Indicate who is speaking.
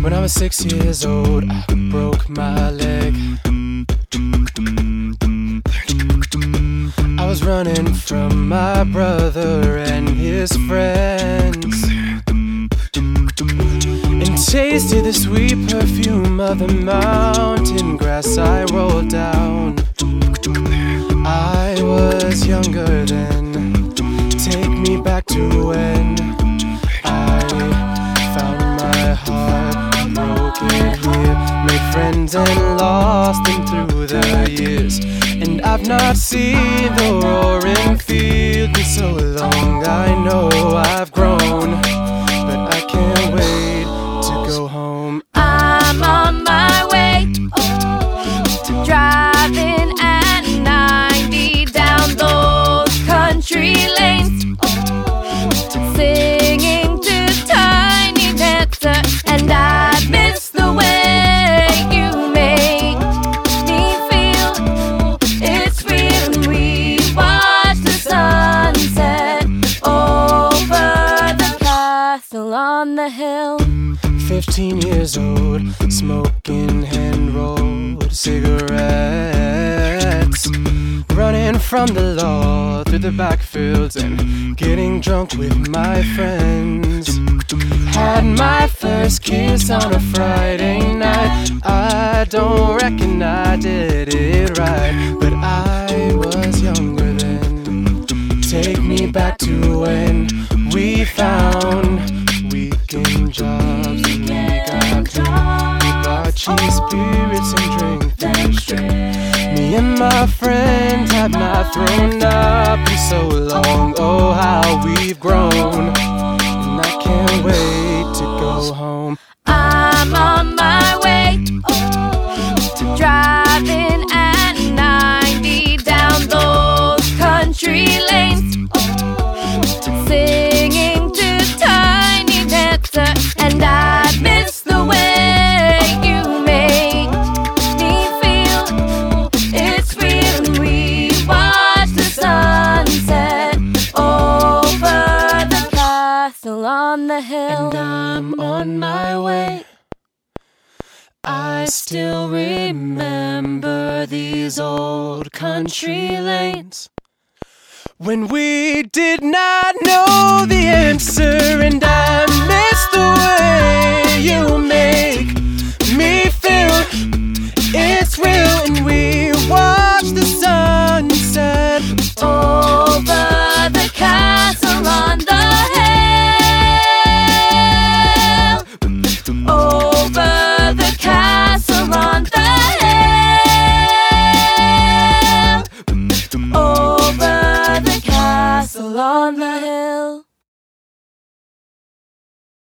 Speaker 1: When I was 6 years old, I broke my leg. I was running from my brother and his friends, and tasted the sweet perfume of the mountain grass I rolled down. I was younger then. Take me back to when I found my heart, broke it here, made friends and lost them through the years. And I've not seen the roaring field in so long. I know I've grown, but I can't wait to go home.
Speaker 2: I'm on my way, driving at 90 down those country lanes, singing to Tiny Dancer, and I miss the way you make me feel. It's real when we watch the sunset over the castle on the hill.
Speaker 1: 15 years old, smoking hand-rolled cigarettes, running from the law through the backfields and getting drunk with my friends. Had my first kiss on a Friday night. I don't reckon I did it right, but I was younger then. Take me back to when we found weekend jobs and we got drunk. We bought cheap spirits and drank them straight. Me and my friends have not thrown up in so long. Oh, how we've grown, and I can't wait to go home.
Speaker 2: I'm on my way, driving at 90 down those country lanes, singing to Tiny Dancer, and I miss the way you make me feel. It's real when we watch the sunset over the castle on the hill.
Speaker 1: And I'm on my way. I still remember these old country lanes when we did not know the answer, and I miss the way you make me feel. It's real when we watch the sunset
Speaker 2: over the castle on the hill, over the castle on the hill, over the castle on the hill.